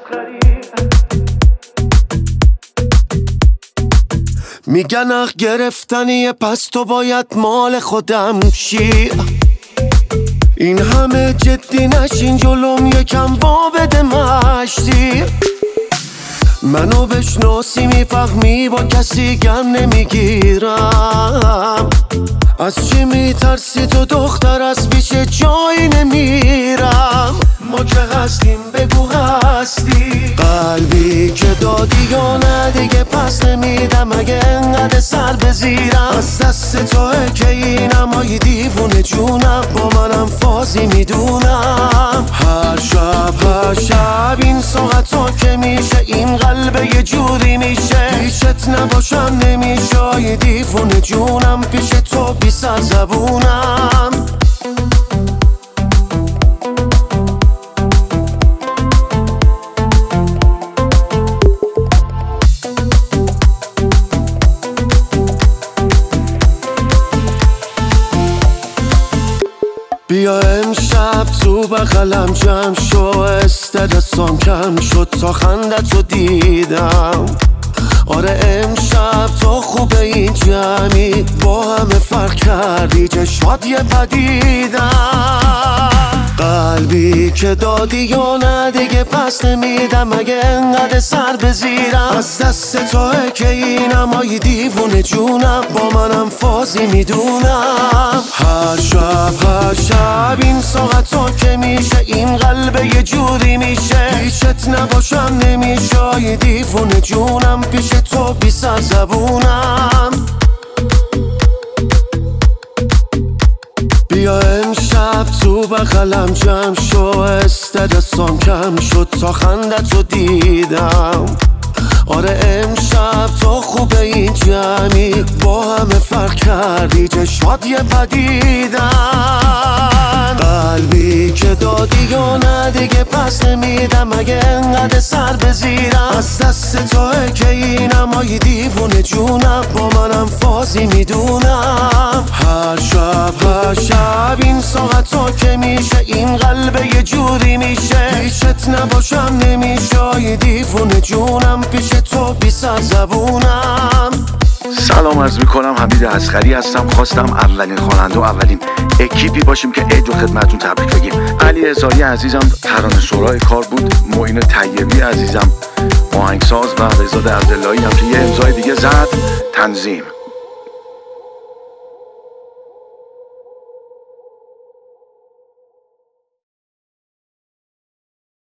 میگن اخ گرفتنیه پس تو باید مال خودم شی. این همه جدی نشین جلوم یکم وا بده مشتی. منو بشناسی میفهمی با کسی گم نمیگیرم. از چی میترسی تو دختر از پیش جایی نمیرم. ما که هستیم بگو هستی. قلبی که دادی یا نه دیگه پس نمیدم اگه انقدر سر بزیرم. از دست توه که اینم های دیوونه جونم با منم فازی میدونم. هر شب این ساعتا که میشه این قلب یه جوری میشه. پیشت نباشم نمیشه های دیوونه جونم. پیش تو بی سر زبونم. بیا امشب تو بغلم جمع شو. استرسام کم شد تا خندت رو دیدم. آره امشب تو خوبه این جمعی با همه فرق کردی چشمات یه پدیدم. قلبی که دادی یا نه دیگه پس نمیدم اگه انقدر سر بزیرم. از دست توه که اینم های دیوونه جونم با منم فازی میدونم. هر شب این ساعتا که میشه این قلب یه جوری میشه. پیشت نباشم نمیشه های دیوونه جونم. پیش تو بی سر زبونم. بیا امشب تو بغلم جمع شو. استرسام کم شد تا خندت رو دیدم. آره امشب تو خوبه این جمعی با همه فرق کردی چشمات یه پدیدن. قلبی که دادی یا نه دیگه پس نمیدم اگه انقدر سر بزیرم. از دست توه که اینم های دیوونه جونم با منم فازی میدونم. هر شب این ساعتا که میشه این قلب یه جوری میشه. پیشت نباشم نمیشه های دیوونه جونم. پیش تو بی سر زبونم. سلام عرض میکنم، حمید اصغری هستم. خواستم اولین خواننده و اولین اکیپی باشیم که عید رو خدمتتون تبریک بگیم. علی هزاری عزیزم ترانه سرای کار بود. معین طیبی عزیزم آهنگساز و بهزاد عبداللهی هم که یه امضای دیگه زد تنظیم.